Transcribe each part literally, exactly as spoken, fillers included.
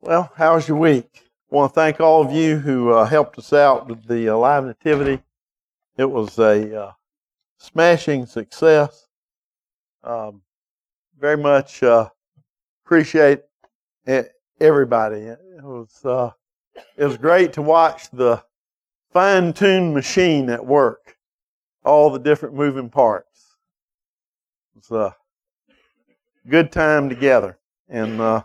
Well, how's your week? I want to thank all of you who uh, helped us out with the uh, live nativity. It was a uh, smashing success. Um, very much uh, appreciate it, everybody. It was uh, it was great to watch the fine-tuned machine at work, all the different moving parts. It was a good time together, and. Uh,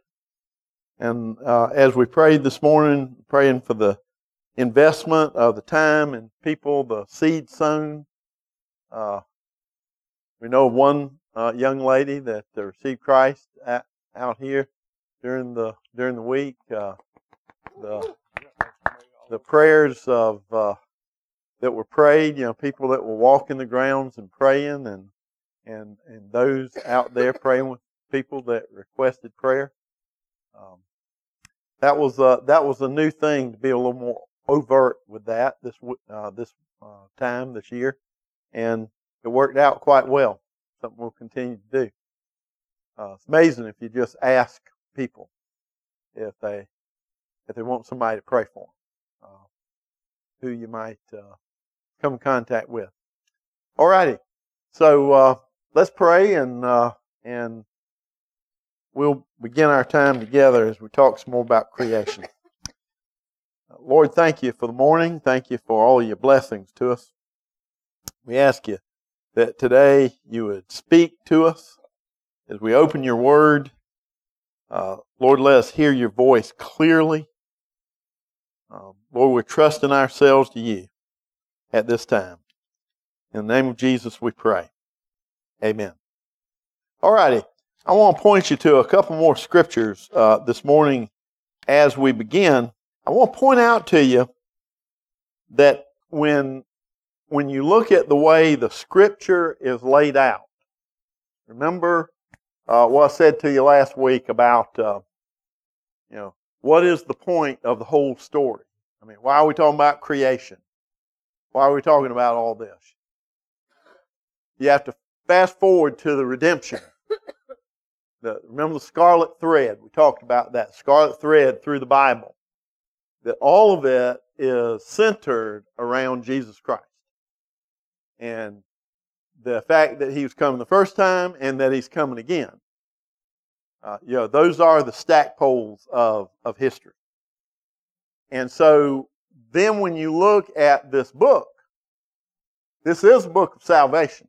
And uh, as we prayed this morning, praying for the investment of the time and people, the seed sown. Uh, we know of one uh, young lady that received Christ at, out here during the during the week. Uh, the the prayers of uh, that were prayed, you know, people that were walking the grounds and praying, and and and those out there praying with people that requested prayer. Um, That was uh, that was a new thing, to be a little more overt with that this uh, this uh, time this year, and it worked out quite well. Something we'll continue to do. Uh, it's amazing if you just ask people if they if they want somebody to pray for them, uh, who you might uh, come in contact with. Alrighty, so uh, let's pray and uh, and. We'll begin our time together as we talk some more about creation. Lord, thank you for the morning. Thank you for all your blessings to us. We ask you that today you would speak to us as we open your word. Uh, Lord, let us hear your voice clearly. Uh, Lord, we're trusting ourselves to you at this time. In the name of Jesus we pray. Amen. All righty. I want to point you to a couple more scriptures uh, this morning as we begin. I want to point out to you that when, when you look at the way the scripture is laid out, remember uh, what I said to you last week about, uh, you know, what is the point of the whole story? I mean, why are we talking about creation? Why are we talking about all this? You have to fast forward to the redemption. The, remember the scarlet thread? We talked about that scarlet thread through the Bible. That all of it is centered around Jesus Christ. And the fact that he was coming the first time and that he's coming again. Uh, you know, those are the stack poles of, of history. And so then when you look at this book, this is a book of salvation.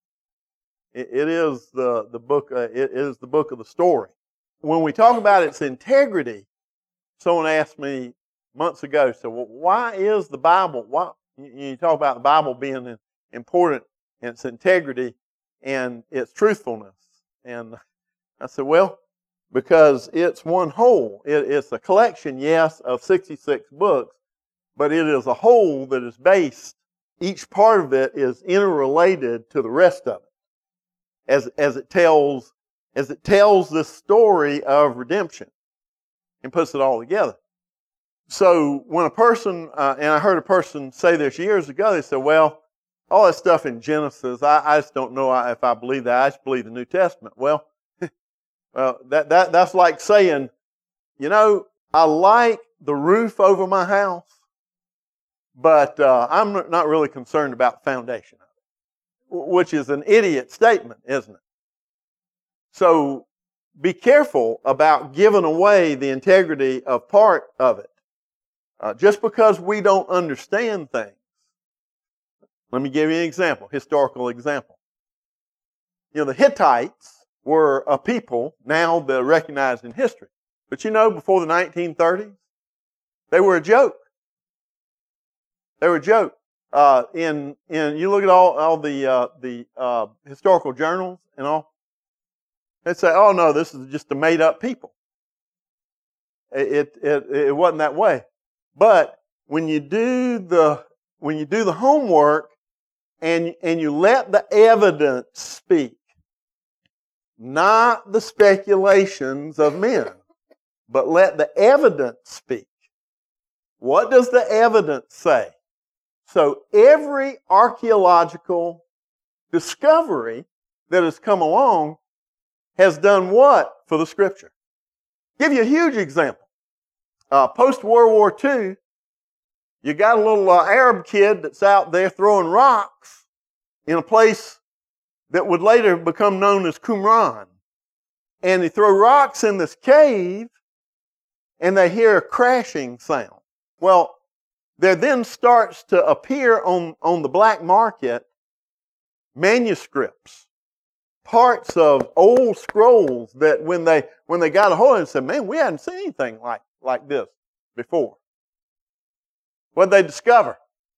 It is the, the book. Uh, it is the book of the story. When we talk about its integrity, someone asked me months ago, so well, why is the Bible, why, you talk about the Bible being important in its integrity and its truthfulness. And I said, well, because it's one whole. It, it's a collection, yes, of sixty-six books, but it is a whole that is based, each part of it is interrelated to the rest of it. As, as it tells as it tells this story of redemption and puts it all together. So when a person, uh, and I heard a person say this years ago, they said, well, all that stuff in Genesis, I, I just don't know if I believe that. I just believe the New Testament. Well, well that, that that's like saying, you know, I like the roof over my house, but uh, I'm not really concerned about the foundation. Which is an idiot statement, isn't it? So be careful about giving away the integrity of part of it. Uh, just because we don't understand things. Let me give you an example, historical example. You know, the Hittites were a people now that are recognized in history. But you know, before the nineteen thirties, they were a joke. They were a joke. Uh, in in you look at all all the uh, the uh, historical journals and all, they say, "Oh no, this is just a made up people." It it it wasn't that way. But when you do the when you do the homework and and you let the evidence speak, not the speculations of men, but let the evidence speak. What does the evidence say? So every archaeological discovery that has come along has done what for the Scripture? Give you a huge example. Uh, Post-World War Two, you got a little uh, Arab kid that's out there throwing rocks in a place that would later become known as Qumran. And they throw rocks in this cave, and they hear a crashing sound. Well, there then starts to appear on, on the black market manuscripts, parts of old scrolls that when they when they got a hold of it, said, man, we hadn't seen anything like, like this before. What did they discover?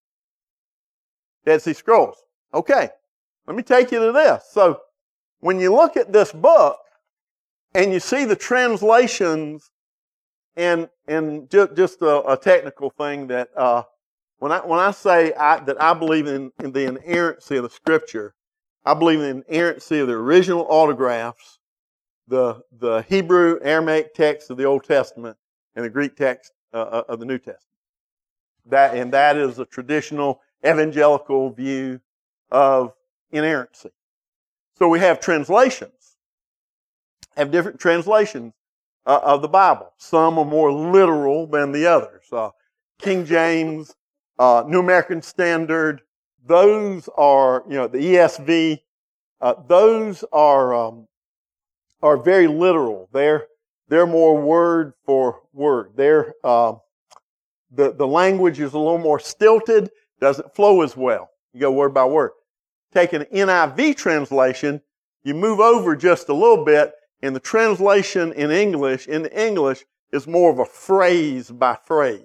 Dead Sea Scrolls. Okay, let me take you to this. So when you look at this book and you see the translations, and and just, just a, a technical thing that uh, when I when I say I, that I believe in, in the inerrancy of the Scripture, I believe in the inerrancy of the original autographs, the the Hebrew Aramaic text of the Old Testament, and the Greek text uh, of the New Testament. That and that is a traditional evangelical view of inerrancy. So we have translations, have different translations uh, of the Bible. Some are more literal than the others. Uh, King James, uh, New American Standard, those are, you know, the E S V, uh, those are um, are very literal. They're they're more word for word. They're uh, the the language is a little more stilted, doesn't flow as well. You go word by word. Take an N I V translation, you move over just a little bit, and the translation in English, in the English, is more of a phrase by phrase.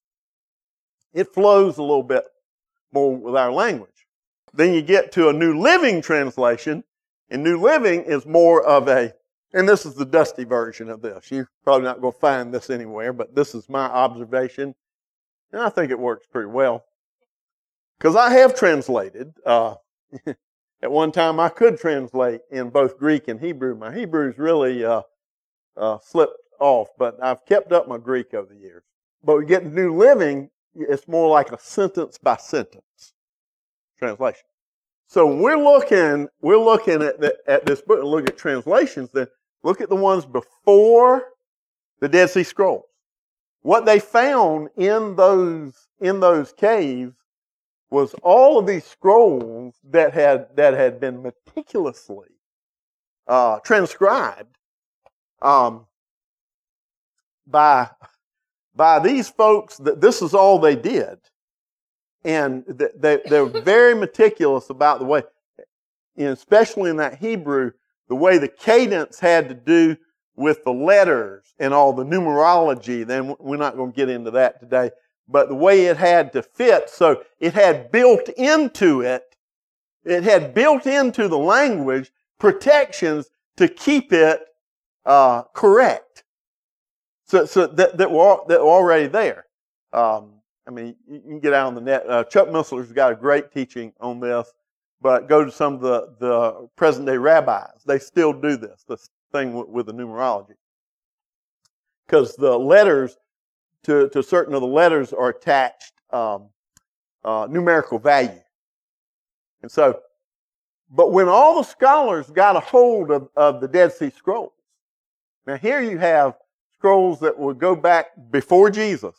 It flows a little bit more with our language. Then you get to a New Living Translation, and New Living is more of a, and this is the dusty version of this. You're probably not going to find this anywhere, but this is my observation, and I think it works pretty well. Because I have translated, uh, at one time I could translate in both Greek and Hebrew. My Hebrew's really uh, uh, slipped off, but I've kept up my Greek over the years. But we get New Living, it's more like a sentence by sentence translation. So when we're looking, we're looking at, the, at this book and look at translations, then look at the ones before the Dead Sea Scrolls. What they found in those in those caves was all of these scrolls that had that had been meticulously uh, transcribed um, by by these folks. That this is all they did, and they they were very meticulous about the way, and especially in that Hebrew, the way the cadence had to do with the letters and all the numerology. Then we're not going to get into that today. But the way it had to fit, so it had built into it, it had built into the language protections to keep it uh, correct. So, so that, that, were, that were already there. Um, I mean, you can get out on the net. Uh, Chuck Missler's got a great teaching on this, but go to some of the, the present-day rabbis. They still do this, this thing with, with the numerology. Because the letters, To, to certain of the letters are attached um, uh, numerical value. And so, but when all the scholars got a hold of, of the Dead Sea Scrolls, now here you have scrolls that would go back before Jesus,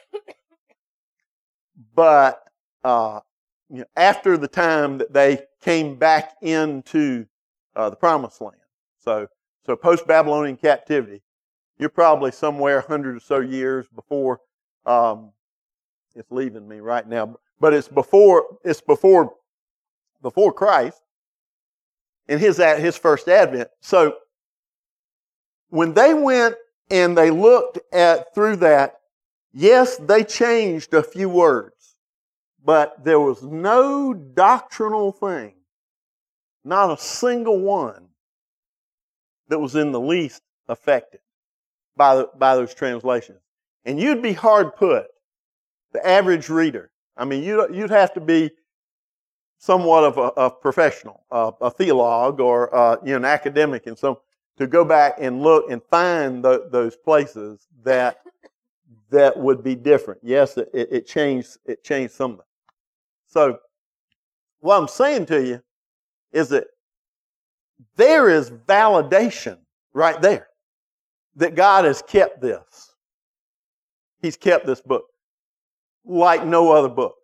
but uh, you know, after the time that they came back into uh, the Promised Land. So, so post-Babylonian captivity. You're probably somewhere a hundred or so years before. Um, it's leaving me right now, but it's before. It's before, before Christ, and his his first advent. So when they went and they looked at through that, yes, they changed a few words, but there was no doctrinal thing, not a single one, that was in the least affected by the, by those translations. And you'd be hard put, the average reader. I mean, you'd, you'd have to be somewhat of a, a professional, uh, a theologue, or uh, you know, an academic, and so to go back and look and find the, those places that that would be different. Yes, it, it changed. It changed some of them. So, what I'm saying to you is that there is validation right there. that God has kept this. He's kept this book like no other book.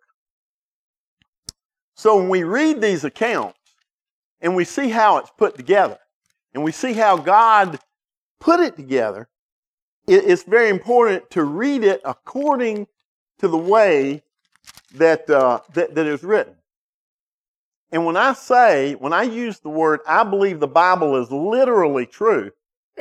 So when we read these accounts and we see how it's put together and we see how God put it together, it's very important to read it according to the way that, uh, that, that is written. And when I say, when I use the word, I believe the Bible is literally true,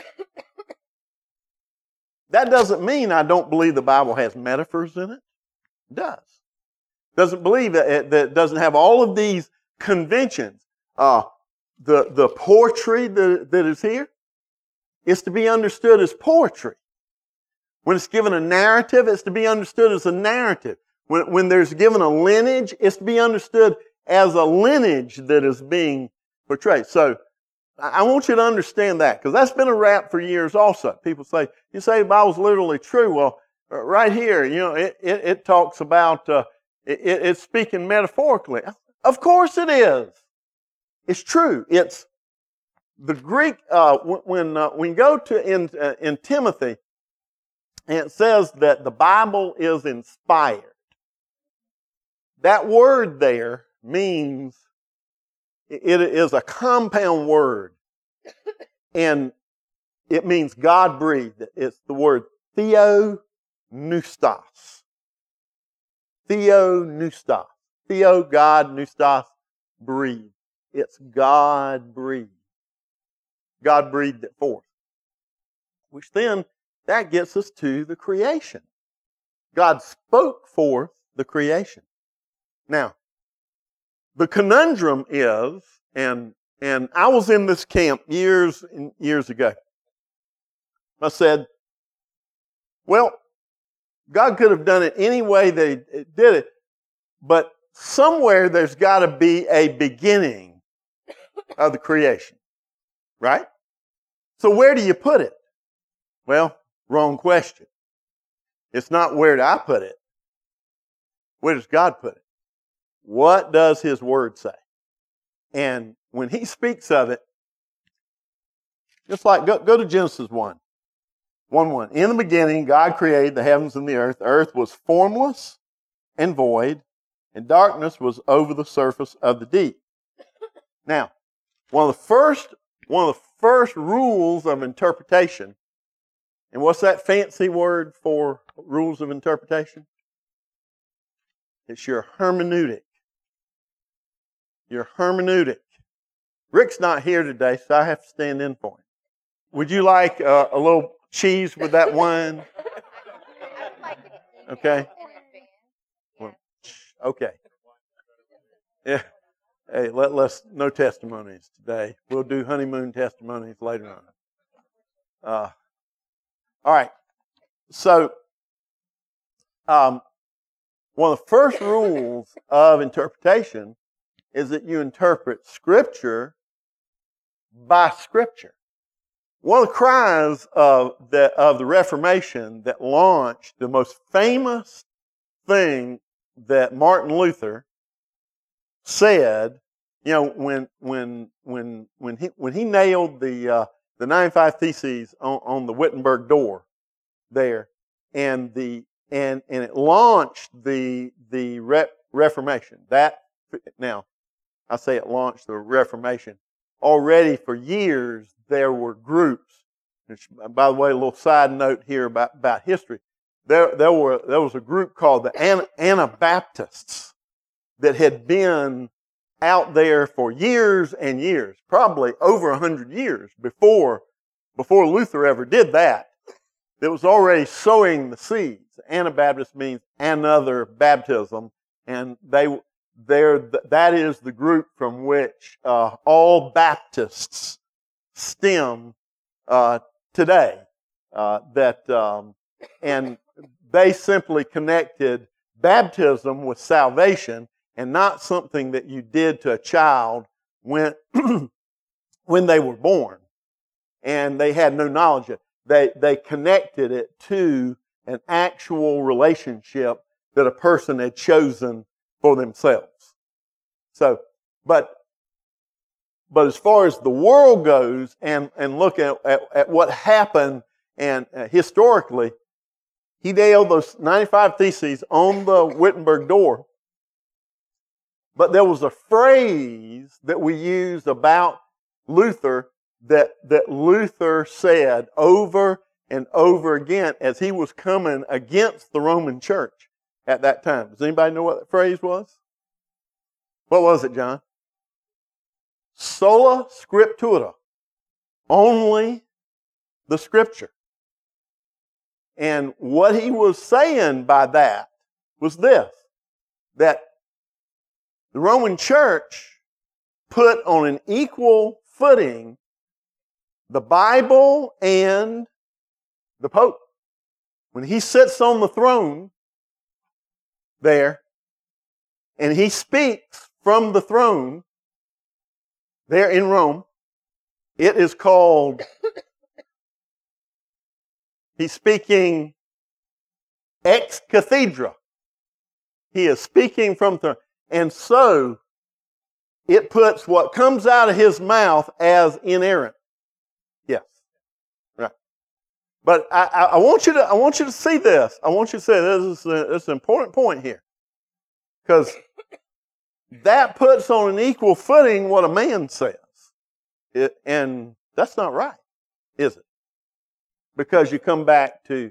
that doesn't mean I don't believe the Bible has metaphors in it. It does. Doesn't believe that it, that it doesn't have all of these conventions. Uh, the, the poetry that, that is here is to be understood as poetry. When it's given a narrative, it's to be understood as a narrative. When, when there's given a lineage, it's to be understood as a lineage that is being portrayed. So I want you to understand that, because that's been a rap for years also. People say, you say the Bible's literally true. Well, right here, you know, it, it, it talks about, uh, it, it's speaking metaphorically. Of course it is. It's true. It's the Greek, uh, when, uh, when you go to in, uh, in Timothy, and it says that the Bible is inspired. That word there means it is a compound word, and it means God breathed. It's the word theopneustos. Theopneustos. Theo, God, pneustos, breathed. It's God breathed. God breathed it forth. Which then, that gets us to the creation. God spoke forth the creation. Now, the conundrum is, and and I was in this camp years and years ago. I said, well, God could have done it any way they did it, but somewhere there's got to be a beginning of the creation, right? So where do you put it? Well, wrong question. It's not where do I put it. Where does God put it? What does His Word say? And when He speaks of it, just like, go, go to Genesis one. one one. In the beginning, God created the heavens and the earth. The earth was formless and void, and darkness was over the surface of the deep. Now, one of the first, one of the first rules of interpretation, and what's that fancy word for rules of interpretation? It's your hermeneutic. Your hermeneutic. Rick's not here today, so I have to stand in for him. Would you like uh, a little cheese with that wine? Okay. Well, okay. Yeah. Hey, let, let's no testimonies today. We'll do honeymoon testimonies later on. Uh, all right. So, um, one of the first rules of interpretation is that you interpret Scripture by Scripture. One of the cries of the, of the Reformation that launched the most famous thing that Martin Luther said, you know, when when when when he when he nailed the uh, the ninety-five Theses on, on the Wittenberg door there, and the and and it launched the the Re- Reformation. That now, I say it launched the Reformation. Already for years there were groups. Which, by the way, a little side note here about, about history. There there were there was a group called the Ana, Anabaptists that had been out there for years and years, probably over a hundred years before before Luther ever did that. That was already sowing the seeds. Anabaptist means another baptism, and they they're, that is the group from which uh, all Baptists stem uh, today. Uh, that um, and they simply connected baptism with salvation, and not something that you did to a child when when they were born, and they had no knowledge of it. They they connected it to an actual relationship that a person had chosen for themselves. So, but but as far as the world goes, and and look at, at, at what happened And uh, historically, he nailed those ninety-five theses on the Wittenberg door. But there was a phrase that we used about Luther that, that Luther said over and over again as he was coming against the Roman church at that time. Does anybody know what that phrase was? What was it, John? Sola scriptura. Only the Scripture. And what he was saying by that was this, that the Roman church put on an equal footing the Bible and the Pope. When he sits on the throne there, and he speaks from the throne there in Rome, it is called, he's speaking ex cathedra. He is speaking from the throne. And so, it puts what comes out of his mouth as inerrant. Yes. Right. But I, I, I want you to I want you to see this. I want you to see this is, a, this is an important point here. Because that puts on an equal footing what a man says. It, and that's not right, is it? Because you come back to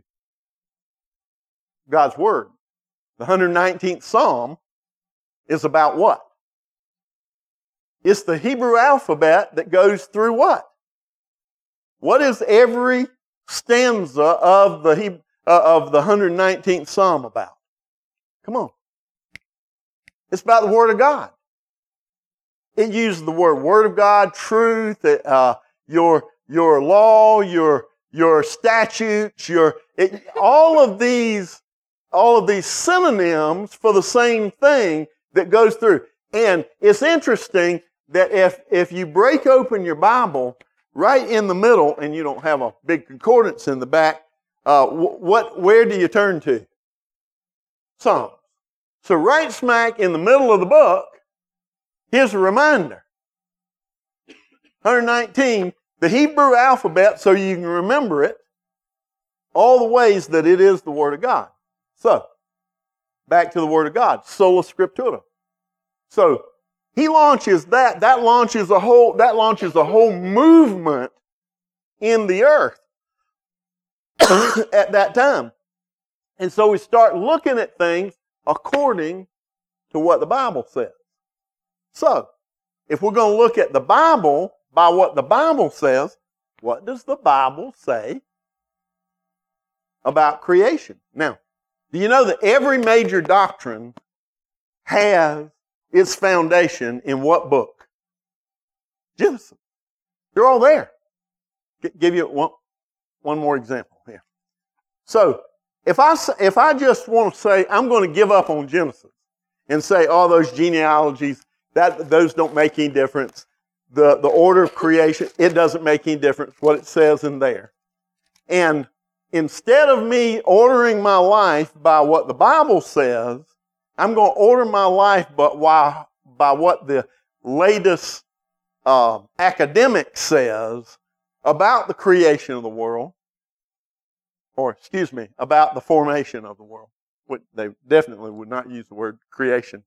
God's Word. The one hundred nineteenth Psalm is about what? It's the Hebrew alphabet that goes through what? What is every stanza of the Hebrew, uh, of the one hundred nineteenth Psalm about? Come on. It's about the Word of God. It uses the word Word of God, truth, uh, your your law, your your statutes, your it, all of these all of these synonyms for the same thing that goes through. And it's interesting that if if you break open your Bible right in the middle, and you don't have a big concordance in the back, uh, what where do you turn to? Psalms. So right smack in the middle of the book, here's a reminder. one hundred nineteen, the Hebrew alphabet, so you can remember it, all the ways that it is the Word of God. So, back to the Word of God, sola scriptura. So, he launches that, that launches a whole, that launches a whole movement in the earth at that time. And so we start looking at things according to what the Bible says. So, if we're going to look at the Bible by what the Bible says, what does the Bible say about creation? Now, do you know that every major doctrine has its foundation in what book? Genesis. They're all there. G- give you one, one more example here. So, if I, if I just want to say, I'm going to give up on Genesis and say all those genealogies, that those don't make any difference. The, the order of creation, it doesn't make any difference what it says in there. And instead of me ordering my life by what the Bible says, I'm going to order my life but why, by what the latest uh, academic says about the creation of the world, or excuse me, about the formation of the world. They definitely would not use the word creation.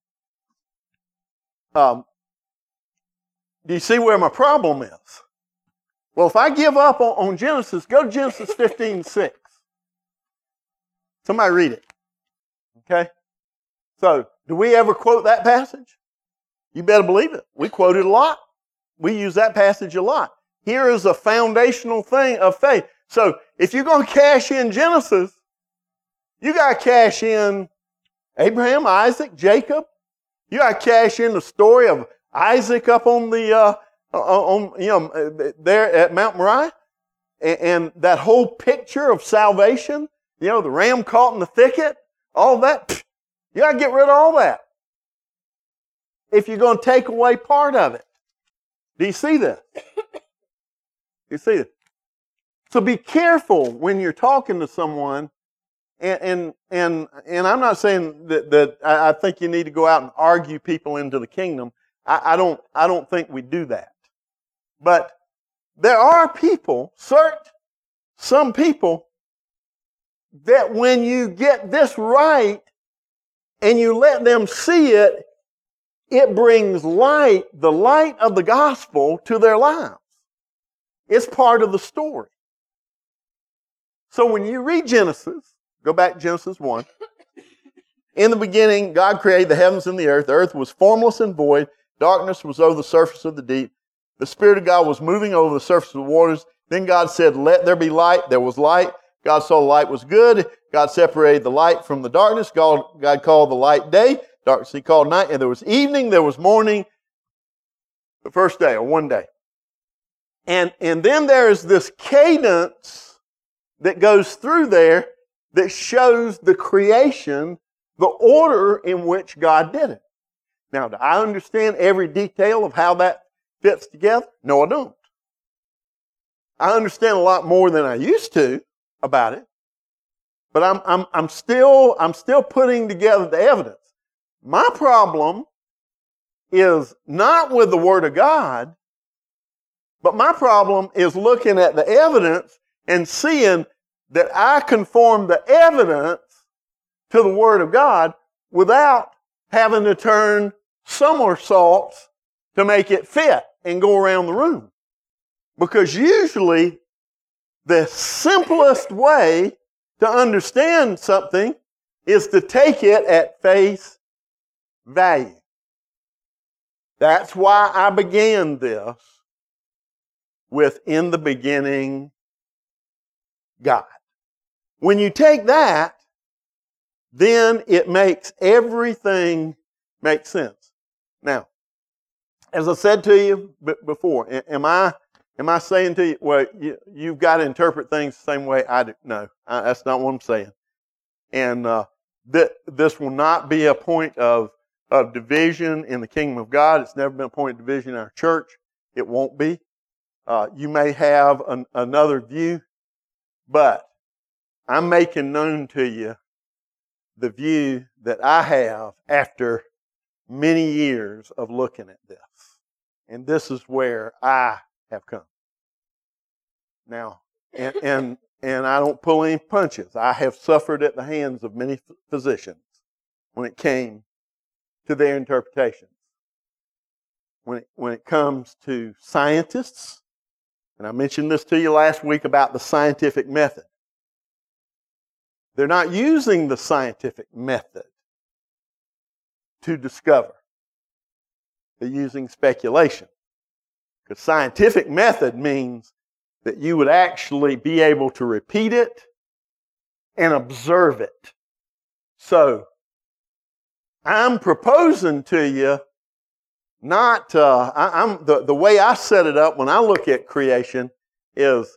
Um, do you see where my problem is? Well, if I give up on, on Genesis, go to Genesis fifteen six. Somebody read it. Okay? So, do we ever quote that passage? You better believe it. We quote it a lot. We use that passage a lot. Here is a foundational thing of faith. So, if you're going to cash in Genesis, you got to cash in Abraham, Isaac, Jacob. You got to cash in the story of Isaac up on the, uh, on you know, there at Mount Moriah, and, and that whole picture of salvation. You know, the ram caught in the thicket, all that. You got to get rid of all that if you're going to take away part of it. Do you see this? You see this? So be careful when you're talking to someone. And and and, and I'm not saying that, that I think you need to go out and argue people into the kingdom. I, I don't I don't think we do that. But there are people, certain some people that when you get this right and you let them see it, it brings light, the light of the gospel, to their lives. It's part of the story. So when you read Genesis, go back to Genesis one. In the beginning, God created the heavens and the earth. The earth was formless and void. Darkness was over the surface of the deep. The Spirit of God was moving over the surface of the waters. Then God said, "Let there be light." There was light. God saw the light was good. God separated the light from the darkness. God, God called the light day. Darkness He called night. And there was evening, there was morning, the first day, or one day. And, and then there is this cadence that goes through there that shows the creation, the order in which God did it. Now, do I understand every detail of how that fits together? No, I don't. I understand a lot more than I used to about it, but I'm, I'm, I'm still, I'm still putting together the evidence. My problem is not with the Word of God, but my problem is looking at the evidence and seeing that I conform the evidence to the Word of God without having to turn somersaults to make it fit and go around the room. Because usually the simplest way to understand something is to take it at face value. That's why I began this with "in the beginning, God." When you take that, then it makes everything make sense. Now, as I said to you before, am I am I saying to you, well, you, you've got to interpret things the same way I do? No, I, that's not what I'm saying. And uh, th- this will not be a point of, of division in the kingdom of God. It's never been a point of division in our church. It won't be. Uh, you may have an, another view, but I'm making known to you the view that I have after many years of looking at this. And this is where I have come. Now, and, and, and I don't pull any punches. I have suffered at the hands of many physicians when it came to their interpretations. When it, when it comes to scientists, and I mentioned this to you last week about the scientific method. They're not using the scientific method to discover. They're using speculation. Because scientific method means that you would actually be able to repeat it and observe it. So, I'm proposing to you not, uh, I, I'm the, the way I set it up when I look at creation is,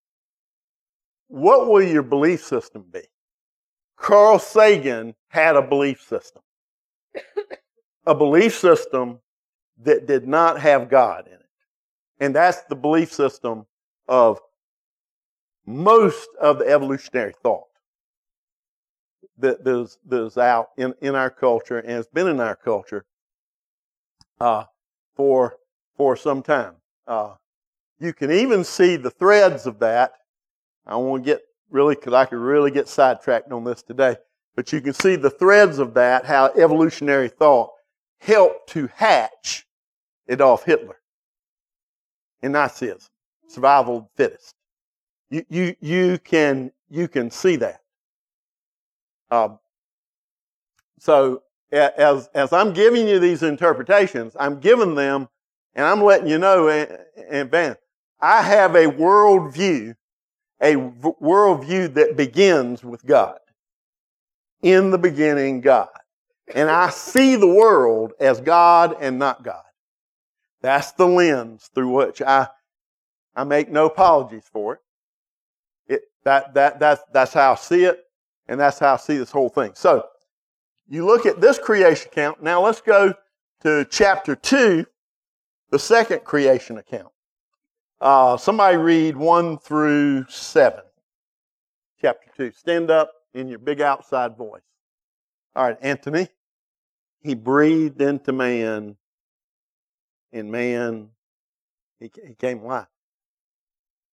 what will your belief system be? Carl Sagan had a belief system. A belief system that did not have God in it. And that's the belief system of most of the evolutionary thought that there's, there's out in, in our culture and has been in our culture uh, for, for some time. Uh, you can even see the threads of that. I won't get really, because I could really get sidetracked on this today, but you can see the threads of that, how evolutionary thought helped to hatch Adolf Hitler and Nazism, survival of the fittest. You, you, you, can, you can see that. Um, so as, as I'm giving you these interpretations, I'm giving them, and I'm letting you know in advance, I have a worldview, a worldview that begins with God. In the beginning, God. And I see the world as God and not God. That's the lens through which I, I make no apologies for it. It that, that, that's, that's how I see it, and that's how I see this whole thing. So, you look at this creation account. Now let's go to chapter two, the second creation account. Uh, somebody read one through seven. Chapter two. Stand up in your big outside voice. All right, Anthony. He breathed into man, and man, he, he came alive.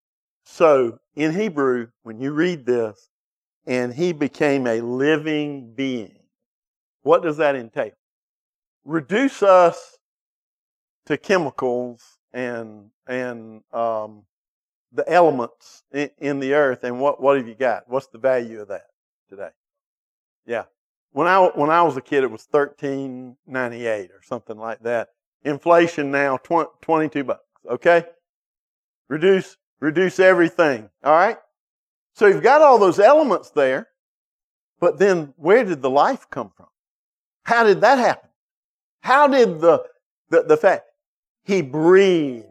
So in Hebrew, when you read this, and he became a living being, what does that entail? Reduce us to chemicals and and um, the elements in, in the earth, and what, what have you got? What's the value of that today? Yeah. When I when I was a kid, it was thirteen ninety-eight or something like that. Inflation now twenty-two bucks. Okay, reduce reduce everything. All right. So you've got all those elements there, but then where did the life come from? How did that happen? How did the the, the fact he breathes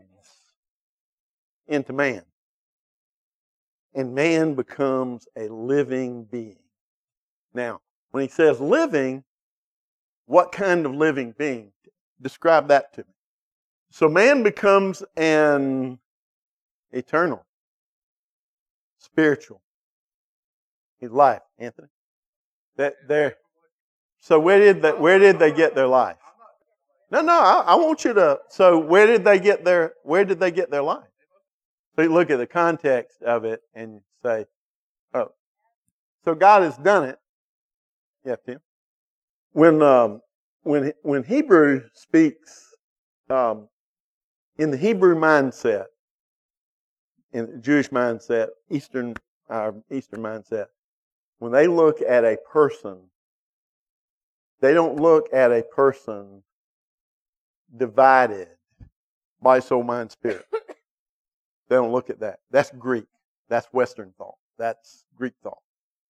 into man, and man becomes a living being? Now, when he says living, what kind of living being? Describe that to me. So man becomes an eternal, spiritual life. Anthony, that there. So where did that? Where did they get their life? No, no. I, I want you to. So where did they get their? Where did they get their life? So you look at the context of it and say, "Oh, so God has done it." Yeah, Tim. When um, when when Hebrew speaks um, in the Hebrew mindset, in the Jewish mindset, Eastern our Eastern mindset, when they look at a person, they don't look at a person divided by soul, mind, spirit. They don't look at that. That's Greek. That's Western thought. That's Greek thought.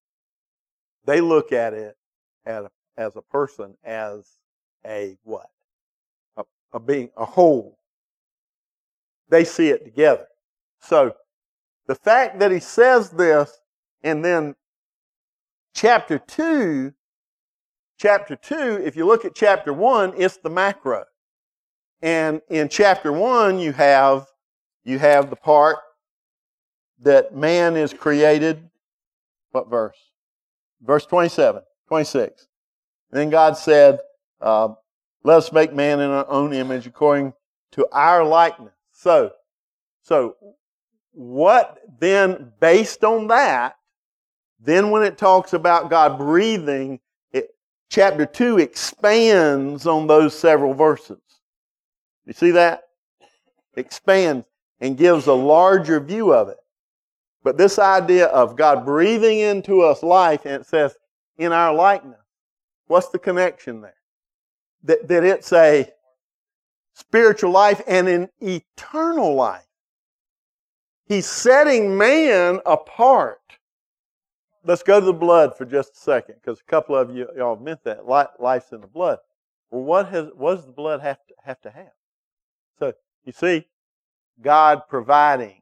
They look at it as a, as a person, as a what? A, a being, a whole. They see it together. So the fact that he says this, and then chapter two, chapter two, if you look at chapter one, it's the macro. And in chapter one, you have you have the part that man is created. What verse? Verse twenty-seven, twenty-six. And then God said, uh, let us make man in our own image according to our likeness. So, so what then, based on that, then when it talks about God breathing, it, chapter two expands on those several verses. You see that? Expands and gives a larger view of it. But this idea of God breathing into us life, and it says, in our likeness, what's the connection there? That, that it's a spiritual life and an eternal life. He's setting man apart. Let's go to the blood for just a second, because a couple of you y'all have meant that. Life's in the blood. Well, what, has, what does the blood have to have? To have? So, you see, God providing.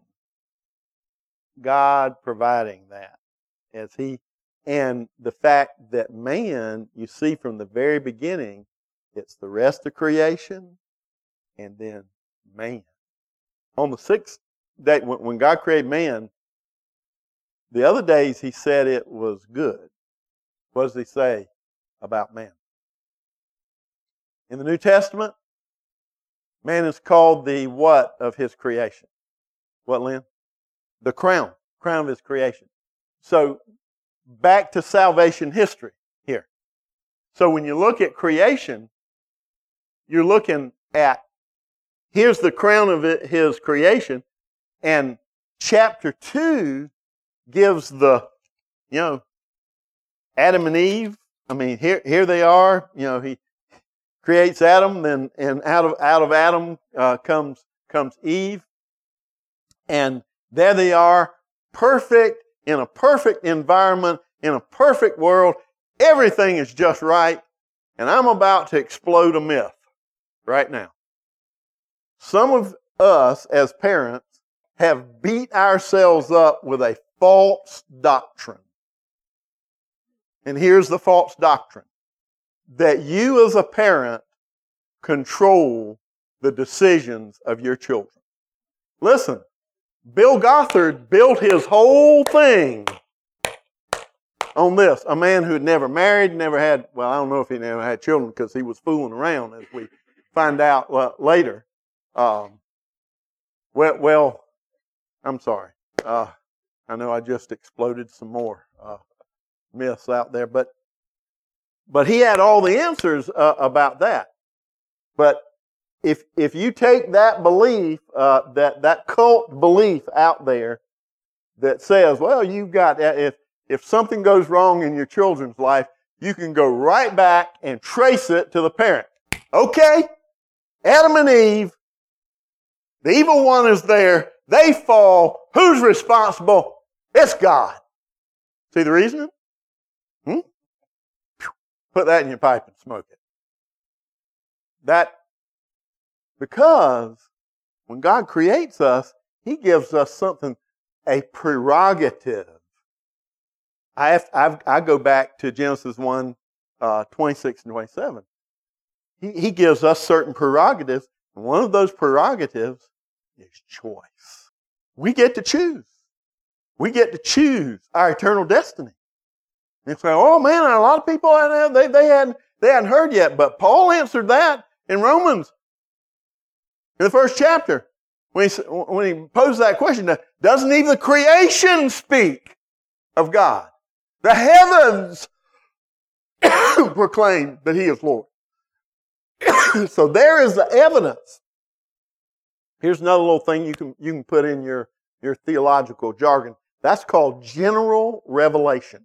God providing that. As he, and the fact that man, you see from the very beginning, it's the rest of creation and then man. On the sixth day, when God created man, the other days he said it was good. What does he say about man? In the New Testament, man is called the what of his creation? What, Lynn? The crown. Crown of his creation. So, back to salvation history here. So when you look at creation, you're looking at, here's the crown of it, his creation, and chapter two gives the, you know, Adam and Eve. I mean, here here they are. You know, he creates Adam, then and out of out of Adam uh, comes comes Eve, and there they are, perfect in a perfect environment, in a perfect world. Everything is just right, and I'm about to explode a myth right now. Some of us as parents have beat ourselves up with a false doctrine. And here's the false doctrine. That you as a parent control the decisions of your children. Listen, Bill Gothard built his whole thing on this. A man who had never married, never had, well, I don't know if he never had children because he was fooling around, as we find out well, later. Um, well, well, I'm sorry. Uh, I know I just exploded some more uh, myths out there, but but he had all the answers uh, about that. But if if you take that belief, uh, that that cult belief out there that says, well, you've got if if something goes wrong in your children's life, you can go right back and trace it to the parent. Okay, Adam and Eve, the evil one is there. They fall. Who's responsible? It's God. See the reasoning? Hmm? Put that in your pipe and smoke it. That because when God creates us, He gives us something, a prerogative. I have, I've, I go back to Genesis one, uh, twenty-six and twenty-seven. He, he gives us certain prerogatives, and one of those prerogatives is choice. We get to choose. We get to choose our eternal destiny. And say, oh man, a lot of people they they hadn't they hadn't heard yet, but Paul answered that in Romans, in the first chapter, when he when he posed that question. Doesn't even the creation speak of God? The heavens proclaim that He is Lord. So there is the evidence. Here's another little thing you can you can put in your, your theological jargon. That's called general revelation.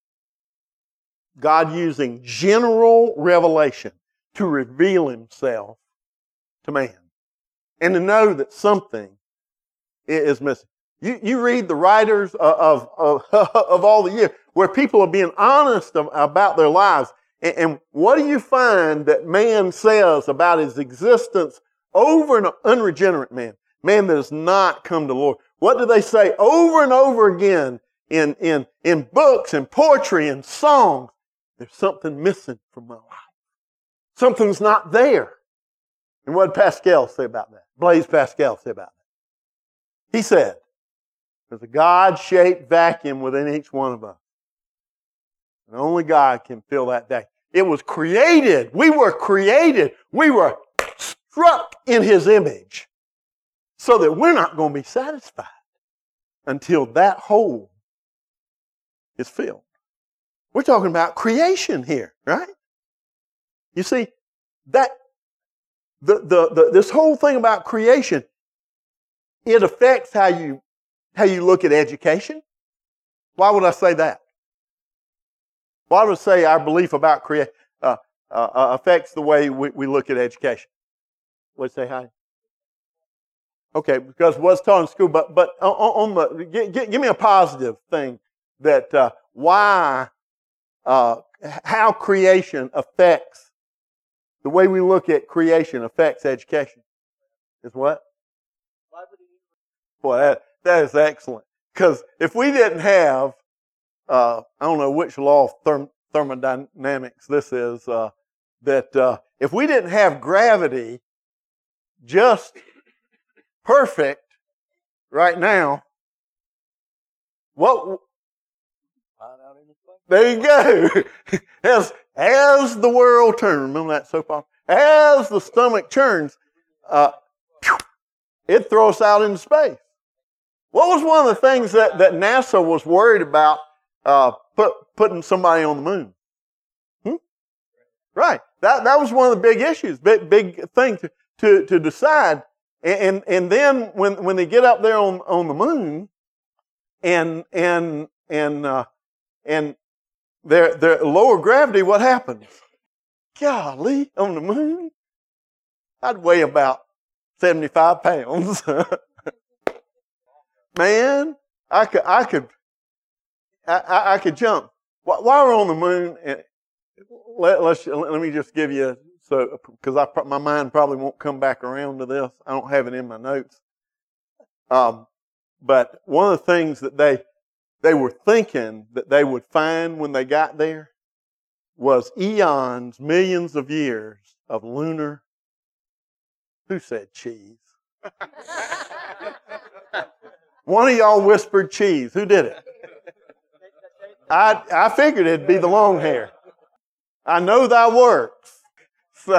God using general revelation to reveal Himself to man. And to know that something is missing. You, you read the writers of, of, of all the years where people are being honest about their lives. And, and what do you find that man says about his existence over an unregenerate man? Man that has not come to the Lord. What do they say over and over again in, in, in books and poetry and songs? There's something missing from my life. Something's not there. And what did Pascal say about that? Blaise Pascal say about that? He said, there's a God-shaped vacuum within each one of us. And only God can fill that vacuum. It was created. We were created. We were struck in His image so that we're not going to be satisfied until that hole is filled. We're talking about creation here, right? You see, that the, the, the this whole thing about creation, it affects how you how you look at education. Why would I say that? Why would I say our belief about creation uh, uh, affects the way we, we look at education? Would you say hi? Okay, because what's taught in school, but but on, on the give, give me a positive thing that uh, why uh, how creation affects the way we look at creation affects education. Is what? Boy, that, that is excellent. Because if we didn't have, uh, I don't know which law of therm- thermodynamics this is, uh, that uh, if we didn't have gravity just perfect right now, what? There you go. as, as the world turns, remember that soap opera? As the stomach churns, uh, it throws us out into space. What was one of the things that, that NASA was worried about uh, put, putting somebody on the moon? Hmm? Right. That that was one of the big issues, big big thing to, to, to decide. And, and and then when when they get up there on, on the moon, and and and uh, and their their lower gravity, what happens? Golly, on the moon, I'd weigh about seventy-five pounds. Man, I could, I could, I, I could jump. While we're on the moon, and let, let's, let me just give you, so because I my mind probably won't come back around to this. I don't have it in my notes. Um, but one of the things that they they were thinking that they would find when they got there was eons, millions of years of lunar. Who said cheese? One of y'all whispered cheese. Who did it? I I figured it'd be the long hair. I know thy works. So,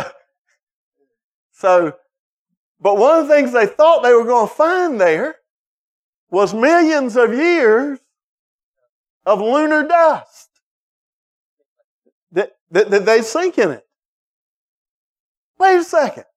so, but one of the things they thought they were going to find there was millions of years of lunar dust. Did, did, did they sink in it? Wait a second.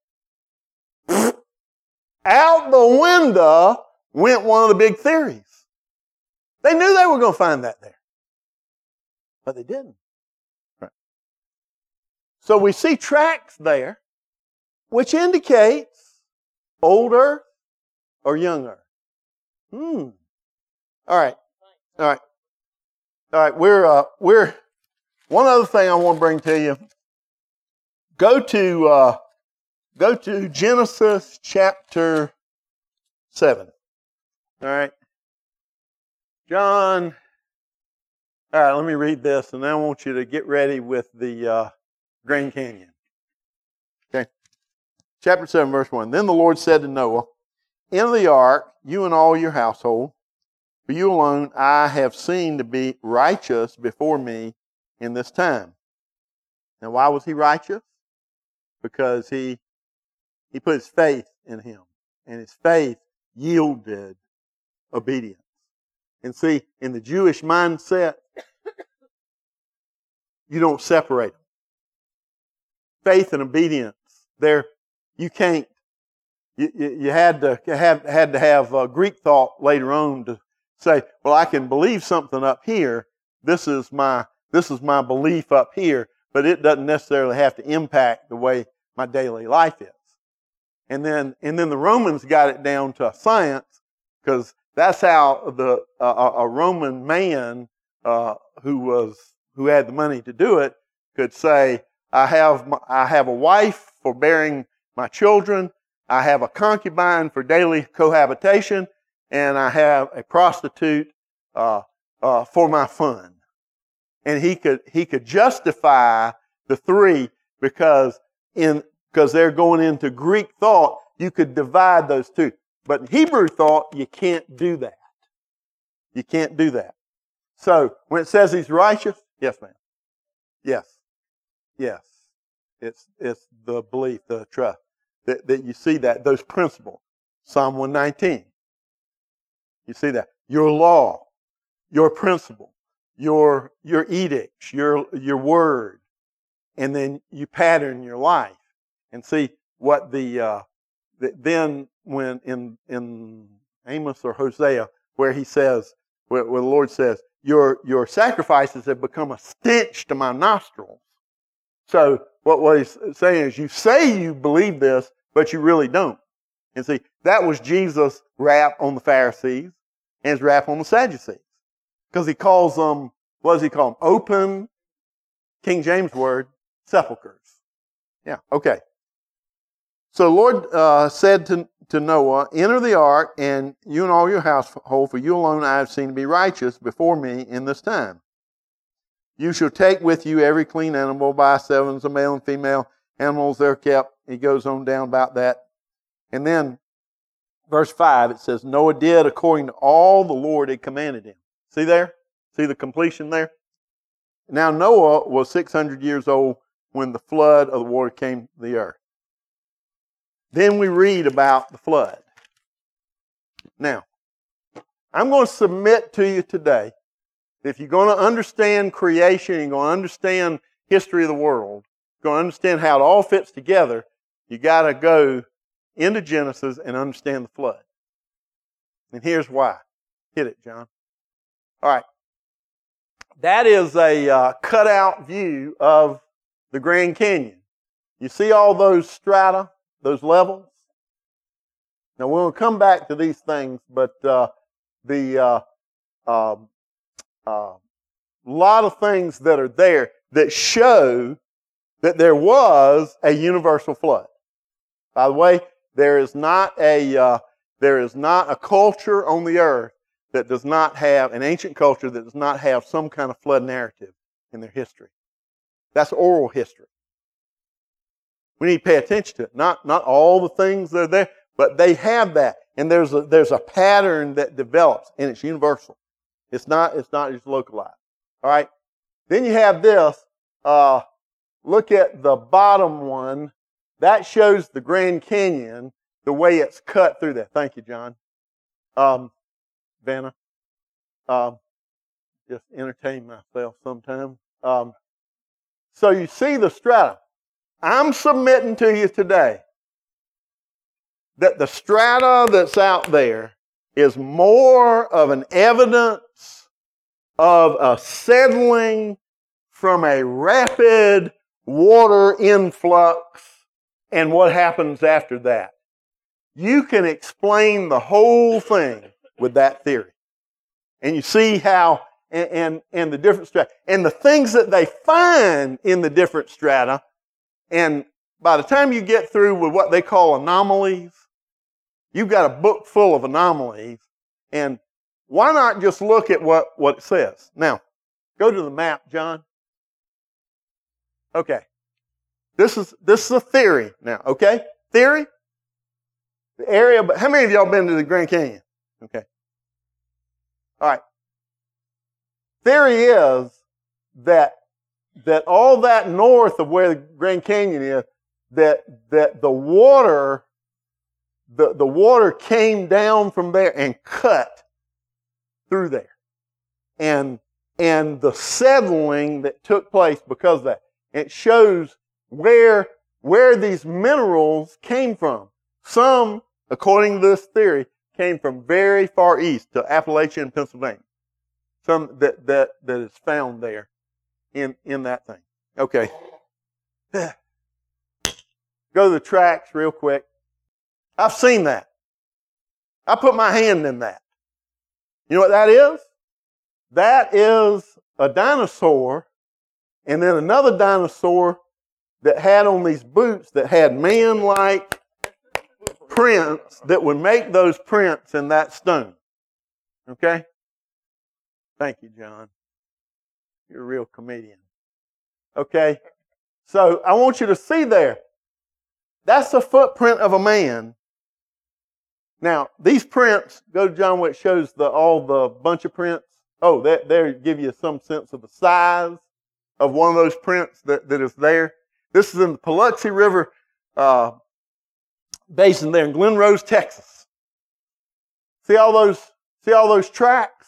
Out the window went one of the big theories. They knew they were going to find that there. But they didn't. Right. So we see tracks there, which indicates old Earth or young Earth. Hmm. All right. All right. All right. We're, uh, we're, one other thing I want to bring to you. Go to, uh, go to Genesis chapter seven. All right. John. All right, let me read this, and then I want you to get ready with the uh, Grand Canyon. Okay. Chapter seven, verse one. Then the Lord said to Noah, enter the ark, you and all your household, for you alone I have seen to be righteous before me in this time. Now, why was he righteous? Because he he put his faith in him, and his faith yielded obedience. And see, in the Jewish mindset, you don't separate them. Faith and obedience, there you can't. You, you, you had to have had to have uh, Greek thought later on to say, well, I can believe something up here. This is my this is my belief up here, but it doesn't necessarily have to impact the way my daily life is. And then and then the Romans got it down to science, because that's how the uh, a Roman man uh, who was who had the money to do it could say, I have my, I have a wife for bearing my children, I have a concubine for daily cohabitation, and I have a prostitute uh, uh, for my fun. And he could he could justify the three because in because they're going into Greek thought, you could divide those two. But in Hebrew thought, you can't do that. You can't do that. So, when it says he's righteous, yes, ma'am. Yes. Yes. It's it's the belief, the trust, that, that you see that, those principles. Psalm one nineteen. You see that. Your law, your principle, your your edicts, your your word, and then you pattern your life. And see what the, uh, the then when in in Amos or Hosea, where he says, where, where the Lord says, your your sacrifices have become a stench to my nostrils. So what, what he's saying is, you say you believe this, but you really don't. And see, that was Jesus' rap on the Pharisees and his rap on the Sadducees. Because he calls them, what does he call them? Open, King James word, sepulchers. Yeah, okay. So the Lord uh, said to, to Noah, enter the ark, and you and all your household, for you alone I have seen to be righteous before me in this time. You shall take with you every clean animal by sevens, a male and female animals, they're kept. He goes on down about that. And then, verse five, it says, Noah did according to all the Lord had commanded him. See there? See the completion there? Now Noah was six hundred years old when the flood of the water came to the earth. Then we read about the flood. Now, I'm going to submit to you today, if you're going to understand creation, you're going to understand history of the world, you're going to understand how it all fits together, you got to go into Genesis and understand the flood. And here's why. Hit it, John. All right. That is a uh, cutout view of the Grand Canyon. You see all those strata, those levels? Now, we'll come back to these things, but uh, the uh, uh, uh, lot of things that are there that show that there was a universal flood. By the way, there is not a uh, there is not a culture on the earth that does not have, an ancient culture that does not have some kind of flood narrative in their history. That's oral history. We need to pay attention to it. Not, not all the things that are there, but they have that. And there's a, there's a pattern that develops, and it's universal. It's not, it's not just localized. All right? Then you have this. Uh, look at the bottom one. That shows the Grand Canyon, the way it's cut through there. Thank you, John. Um, Vanna. Um, just entertain myself sometimes. Um, so you see the strata. I'm submitting to you today that the strata that's out there is more of an evidence of a settling from a rapid water influx and what happens after that. You can explain the whole thing with that theory. And you see how, and, and, and the different strata, and the things that they find in the different strata, and by the time you get through with what they call anomalies, you've got a book full of anomalies, and why not just look at what, what it says? Now, go to the map, John. Okay. This is this is a theory now, okay? Theory? The area, but how many of y'all been to the Grand Canyon? Okay. All right. Theory is that that all that north of where the Grand Canyon is, that that the water, the, the water came down from there and cut through there. And and the settling that took place because of that. It shows where, where these minerals came from. Some, according to this theory, came from very far east to Appalachia and Pennsylvania. Some that, that, that is found there in, in that thing. Okay. Go to the tracks real quick. I've seen that. I put my hand in that. You know what that is? That is a dinosaur, and then another dinosaur that had on these boots that had man-like prints that would make those prints in that stone. Okay? Thank you, John. You're a real comedian. Okay? So I want you to see there. That's the footprint of a man. Now, these prints, go to John where it shows the, all the bunch of prints. Oh, that there give you some sense of the size of one of those prints that, that is there. This is in the Paluxy River uh, basin there in Glen Rose, Texas. See all those, see all those tracks?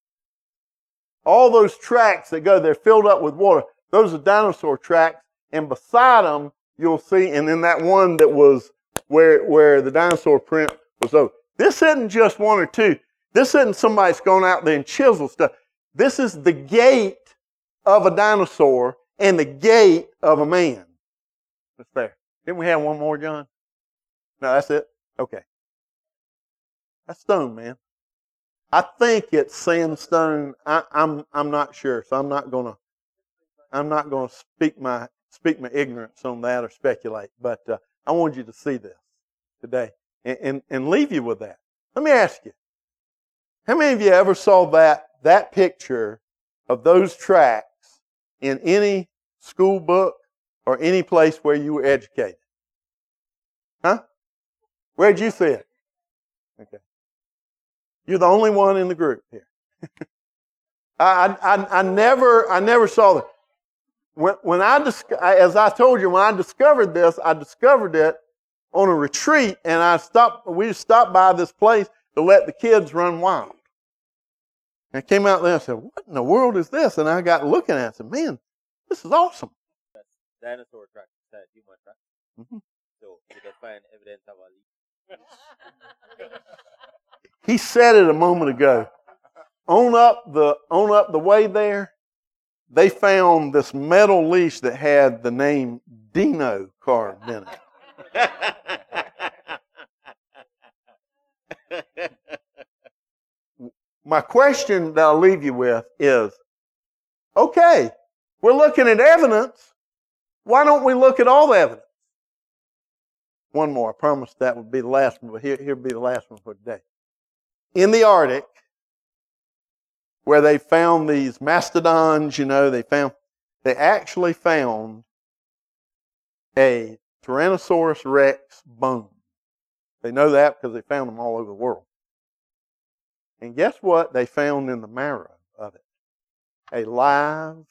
All those tracks that go there filled up with water, those are dinosaur tracks, and beside them you'll see, and then that one that was where, where the dinosaur print was over. This isn't just one or two. This isn't somebody's gone out there and chiseled stuff. This is the gait of a dinosaur and the gait of a man. It's there. Didn't we have one more, John? No, that's it? Okay. That's stone, man. I think it's sandstone. I, I'm I'm not sure, so I'm not gonna I'm not gonna speak my speak my ignorance on that or speculate. But uh, I wanted you to see this today and, and and leave you with that. Let me ask you: how many of you ever saw that that picture of those tracks in any school book or any place where you were educated? Huh? Where'd you see it? Okay. You're the only one in the group here. I, I, I never, I never saw that. When, when I, as I told you, when I discovered this, I discovered it on a retreat, and I stopped. We stopped by this place to let the kids run wild. And I came out there and said, "What in the world is this?" And I got looking at it and said, "Man, this is awesome." Dinosaur tracks inside human tracks. Mm-hmm. So you can find evidence of a leak. He said it a moment ago. On up the on up the way there, they found this metal leash that had the name Dino carved in it. My question that I'll leave you with is, okay, we're looking at evidence. Why don't we look at all the evidence? One more. I promised that would be the last one, but here, here will be the last one for today. In the Arctic, where they found these mastodons, you know, they found, they actually found a Tyrannosaurus Rex bone. They know that because they found them all over the world. And guess what they found in the marrow of it? A live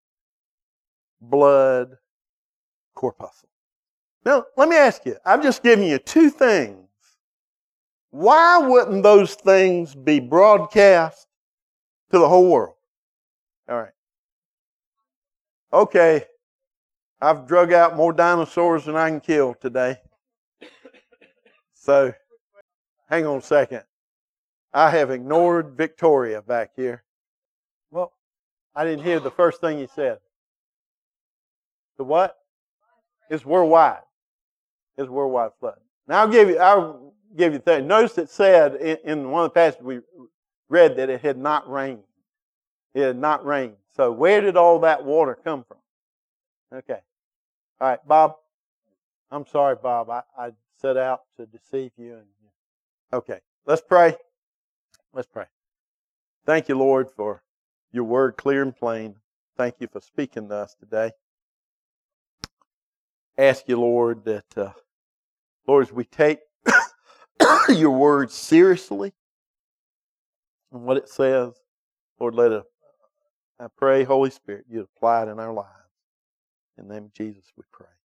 blood corpuscle. Now, let me ask you, I've just given you two things why wouldn't those things be broadcast to the whole world? All right. Okay, I've drug out more dinosaurs than I can kill today. So, hang on a second. I have ignored Victoria back here. Well, I didn't hear the first thing you said. The what? It's worldwide. It's worldwide flood. Now I'll give you. I'll give you the thing. Notice it said in, in one of the passages we read that it had not rained. It had not rained. So where did all that water come from? Okay. All right, Bob. I'm sorry, Bob. I, I set out to deceive you. And okay, let's pray. Let's pray. Thank you, Lord, for your word clear and plain. Thank you for speaking to us today. Ask you, Lord, that, uh, Lord, as we take your word seriously and what it says, Lord, let it, I pray, Holy Spirit, you apply it in our lives. In the name of Jesus, we pray.